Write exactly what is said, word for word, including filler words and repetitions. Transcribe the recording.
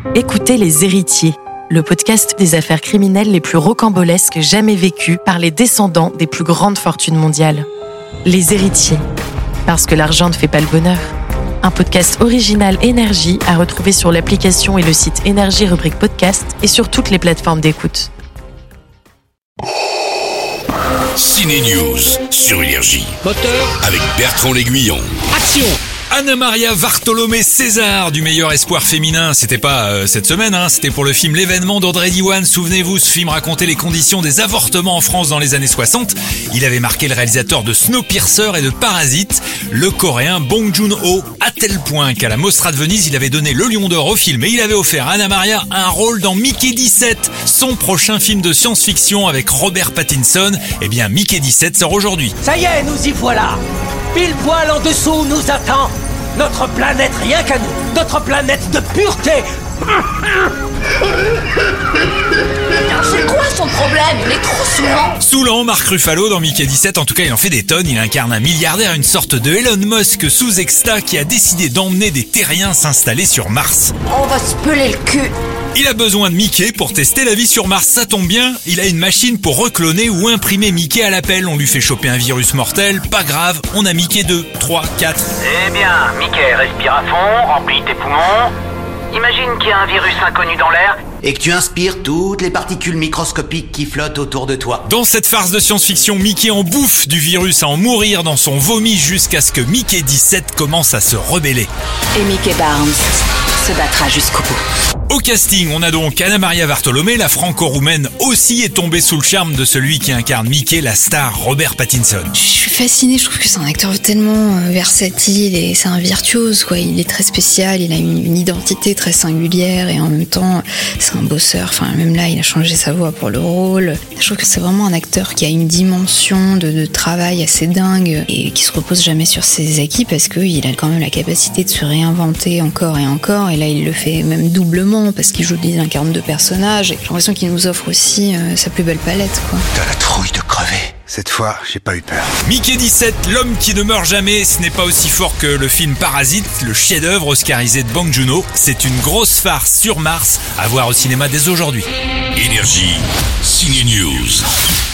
Écoutez Les Héritiers, le podcast des affaires criminelles les plus rocambolesques jamais vécues par les descendants des plus grandes fortunes mondiales. Les Héritiers, parce que l'argent ne fait pas le bonheur. Un podcast original Énergie à retrouver sur l'application et le site Énergie rubrique podcast et sur toutes les plateformes d'écoute. Ciné News sur Énergie. Moteur. Avec Bertrand L'Aiguillon. Action. Anna-Maria Vartolomé César du meilleur espoir féminin, c'était pas euh, cette semaine, hein, c'était pour le film L'événement d'Audrey Diwan. Souvenez-vous, ce film racontait les conditions des avortements en France dans les années soixante. Il avait marqué le réalisateur de Snowpiercer et de Parasite, le coréen Bong Joon-ho, à tel point qu'à la Mostra de Venise, il avait donné le Lion d'Or au film et il avait offert à Anna-Maria un rôle dans Mickey dix-sept, son prochain film de science-fiction avec Robert Pattinson. Eh bien, Mickey dix-sept sort aujourd'hui. Ça y est, nous y voilà. Pile poil en dessous nous attend notre planète rien qu'à nous, notre planète de pureté. C'est quoi son problème? Il est trop saoulant. Saoulant, Marc Ruffalo dans Mickey dix-sept, en tout cas il en fait des tonnes, il incarne un milliardaire, une sorte de Elon Musk sous exta qui a décidé d'emmener des terriens s'installer sur Mars. On va se peler le cul. Il a besoin de Mickey pour tester la vie sur Mars, ça tombe bien, il a une machine pour recloner ou imprimer Mickey à l'appel. On lui fait choper un virus mortel, pas grave, on a Mickey deux, trois, quatre. Eh bien, Mickey, respire à fond, remplis tes poumons. Imagine qu'il y a un virus inconnu dans l'air et que tu inspires toutes les particules microscopiques qui flottent autour de toi. Dans cette farce de science-fiction, Mickey en bouffe du virus à en mourir dans son vomi jusqu'à ce que Mickey dix-sept commence à se rebeller. Et Mickey Barnes se battra jusqu'au bout. Au casting, on a donc Anna-Maria Vartolomé, la franco-roumaine aussi est tombée sous le charme de celui qui incarne Mickey, la star Robert Pattinson. Je suis fascinée, je trouve que c'est un acteur tellement versatile et c'est un virtuose, quoi. Il est très spécial, il a une, une identité très singulière et en même temps, c'est un bosseur. Enfin, même là, il a changé sa voix pour le rôle. Je trouve que c'est vraiment un acteur qui a une dimension de, de travail assez dingue et qui se repose jamais sur ses acquis parce qu'il a quand même la capacité de se réinventer encore et encore. Et là, il le fait même doublement parce qu'il joue il incarne deux personnages et j'ai l'impression qu'il nous offre aussi euh, sa plus belle palette, quoi. T'as la trouille de crever. Cette fois, j'ai pas eu peur. Mickey dix-sept, l'homme qui ne meurt jamais, ce n'est pas aussi fort que le film Parasite, le chef-d'œuvre oscarisé de Bong Joon-ho. C'est une grosse farce sur Mars à voir au cinéma dès aujourd'hui. Énergie, Ciné News.